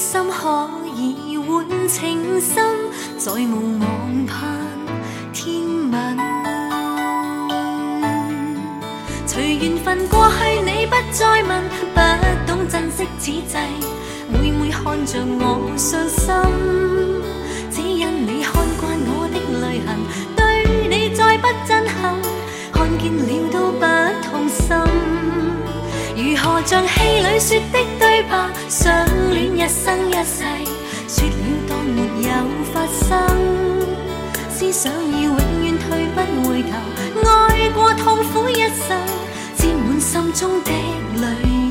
心可以换情深，再无望盼天吻。随缘分过去，你不再问，不懂珍惜此际，每每看着我伤心，只因你看惯我的泪痕，对你再不憎恨，看见了都不痛心。如何像戲里說的對白，相戀一生一世，說了當沒有發生，思想要永遠退不回頭，愛過痛苦一生，沾滿心中的淚。